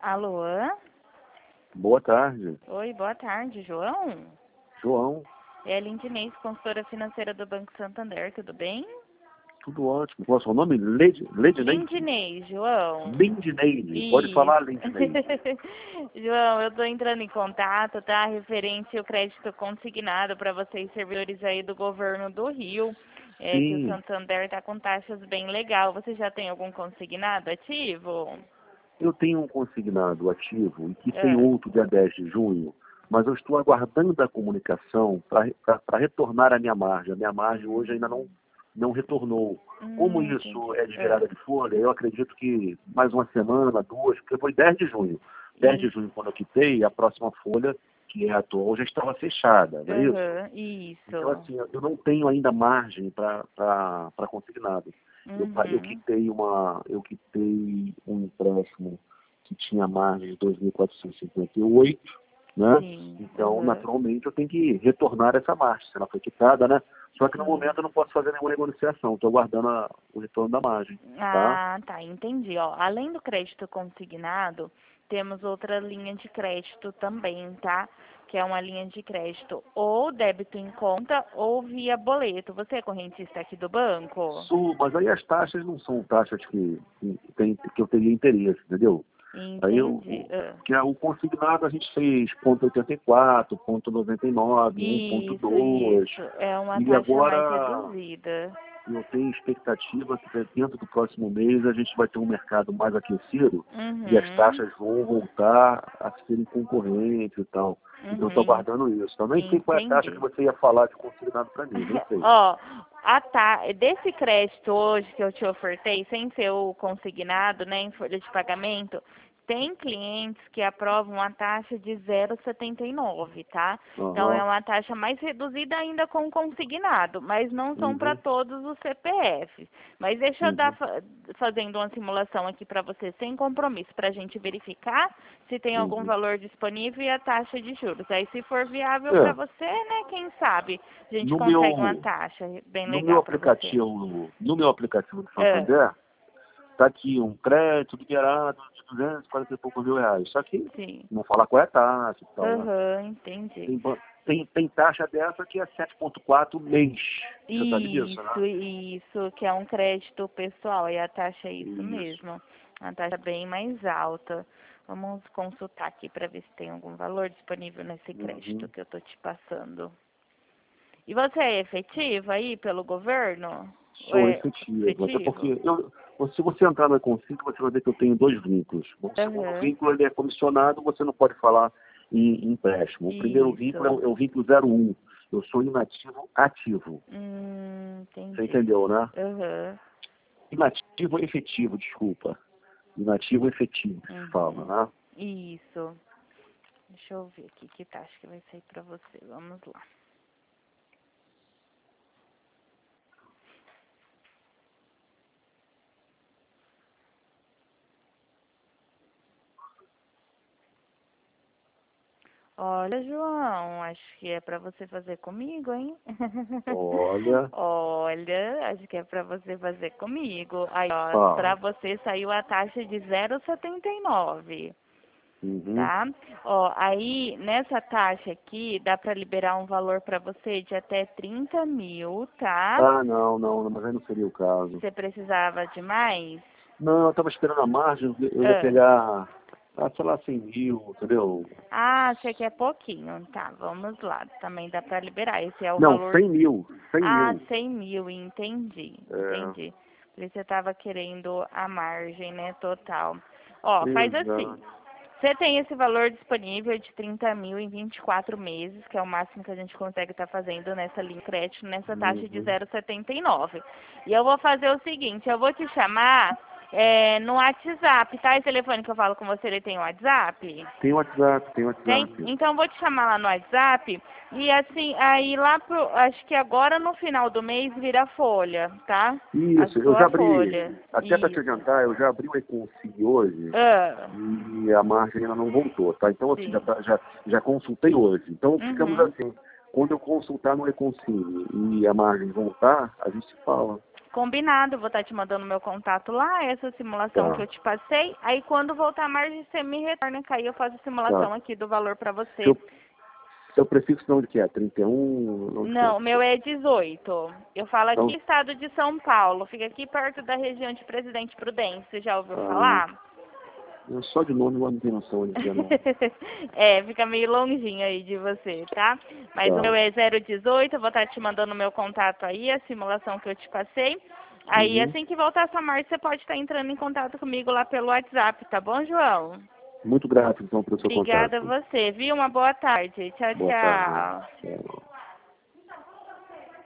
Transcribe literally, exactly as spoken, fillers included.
Alô? Boa tarde. Oi, boa tarde, João? João, É a Lindinês, consultora financeira do Banco Santander, tudo bem? tudo ótimo. Qual é o seu nome? Led, Ledinei? Lindinês, João. Lindineide. Pode falar, Lindineide. João, eu estou entrando em contato, tá? Referente ao crédito consignado para vocês, servidores aí do governo do Rio. É que o Sim, Santander está com taxas bem legal. Você já tem algum consignado ativo? eu tenho um consignado ativo e que tem Ah, outro dia dez de junho, mas eu estou aguardando a comunicação para retornar a minha margem. A minha margem hoje ainda não, não retornou. Como hum, isso entendi. é de Ah, virada de folha, eu acredito que mais uma semana, duas, porque foi dez de junho. dez de isso. junho, quando eu quitei, a próxima folha, que é a atual, já estava fechada, não é isso? Aham, Então, isso. assim, eu não tenho ainda margem para consignado. Eu, pa- eu Uhum. quitei uma, eu quitei um empréstimo que tinha margem de dois mil quatrocentos e cinquenta e oito, né? Sim. Então, Aham. naturalmente, eu tenho que retornar essa margem, se ela foi quitada, né? Só que no Sim. momento eu não posso fazer nenhuma negociação, estou aguardando a- o retorno da margem, tá? Ah, tá, entendi. Ó, além do crédito consignado, temos outra linha de crédito também, tá? Que é uma linha de crédito ou débito em conta ou via boleto. Você é correntista aqui do banco? Sul, mas aí as taxas não são taxas que, que, tem, que eu teria interesse, entendeu? Aí eu, Entendi. o, Ah. que é o consignado a gente fez ponto oitenta e quatro, ponto noventa e nove, um ponto Isso, dois. isso. É uma E taxa mais agora reduzida. eu tenho expectativa que dentro do próximo mês a gente vai ter um mercado mais aquecido e as Uhum. taxas vão voltar a serem concorrentes e tal. Então estou Uhum. aguardando isso. Também sei qual é a taxa que Entendi. você ia falar de consignado para mim, nem sei. Ó, a ta... desse crédito hoje que eu te ofertei, sem ser o consignado, né, em folha de pagamento, tem clientes que aprovam a taxa de zero vírgula setenta e nove, tá? Então é Aham. uma taxa mais reduzida ainda com consignado, mas não são para Uhum. todos os C P Fs. Mas deixa eu dar Uhum. fa- fazendo uma simulação aqui para você sem compromisso, para a gente verificar se tem algum Uhum. valor disponível e a taxa de juros. Aí se for viável para É, você, né, quem sabe a gente no consegue uma meu, taxa bem no meu legal para você. aplicativo, no meu aplicativo do Ah, Santander, está aqui um crédito liberado de duzentos e quarenta e poucos mil reais. Só que sim. não falar qual é a taxa e tal, né? Aham, entendi. Tem, ban- tem, tem taxa dessa que é sete vírgula quatro mês. Você sabe disso, né? Isso, isso, que é um crédito pessoal, e a taxa é isso Isso. mesmo. A taxa é bem mais alta. Vamos consultar aqui para ver se tem algum valor disponível nesse crédito Uhum. que eu tô te passando. E você é efetivo aí pelo governo? Ou Sou é efetivo. Até efetivo? porque eu, se você entrar no Econcinco, você vai ver que eu tenho dois vínculos. O segundo Aham. vínculo ele é comissionado, você não pode falar em em empréstimo. O primeiro vínculo é Isso. o, é o vínculo zero um. Eu sou inativo ativo. Hum, Você entendi. entendeu, né? Aham. Inativo efetivo, desculpa. Inativo efetivo que se fala, Uhum. né? Isso. Deixa eu ver aqui que taxa que vai sair pra você. Vamos lá. Olha, João, acho que é pra você fazer comigo, hein? Olha, Olha, acho que é pra você fazer comigo. Aí, ó, pra fala. você saiu a taxa de zero vírgula setenta e nove. Uhum. Tá? Ó, aí nessa taxa aqui dá para liberar um valor para você de até trinta mil, tá? Ah, não, não, não, mas aí não seria o caso. Você precisava de mais? Não, eu estava esperando a margem, eu ia Ah, pegar, ah, sei lá, cem mil, entendeu? ah, você quer pouquinho. Tá, vamos lá. Também dá para liberar. Esse é o Não, valor. cem mil, cem Ah, mil. cem mil, entendi, É, entendi. Por isso você estava querendo a margem, né, total. Ó, faz assim. exato. Você tem esse valor disponível de trinta mil em vinte e quatro meses, que é o máximo que a gente consegue estar fazendo nessa linha de crédito, nessa taxa de Uhum. zero vírgula setenta e nove. E eu vou fazer o seguinte, eu vou te chamar é, no WhatsApp, tá? Esse telefone que eu falo com você, ele tem WhatsApp? Tem WhatsApp, tem Tem? WhatsApp. Então eu vou te chamar lá no WhatsApp e assim, aí lá pro, acho que agora no final do mês vira folha, tá? A Isso, eu já sua abri, folha. até para te Isso. adiantar, eu já abri o Econsi hoje Ah, e a margem ainda não voltou, tá? Então, assim, já, sim. tá- já, já consultei hoje. Então, ficamos Uhum. assim, quando eu consultar no Econsi e a margem voltar, a gente se fala. Combinado, vou estar te mandando meu contato lá, essa simulação Tá. que eu te passei. Aí quando voltar a margem, você me retorna, que aí eu faço a simulação Tá. aqui do valor para você. Seu, seu prefixo não onde que é? trinta e um? Onde que é? Não, o meu é dezoito. Eu falo Então, aqui, estado de São Paulo. Fica aqui perto da região de Presidente Prudente. Você já ouviu ah, falar? eu só de nome eu não tenho noção onde que é, não. É, fica meio longinho aí de você, tá? Mas o Tá. meu é zero dezoito, eu vou estar te mandando o meu contato aí, a simulação que eu te passei. Aí, Uhum. assim que voltar a sua marcha, você pode estar entrando em contato comigo lá pelo WhatsApp, tá bom, João? Muito grato, então, pelo seu Obrigada a contato. você, viu? Uma boa tarde. Tchau, Boa tarde. tchau. Tchau.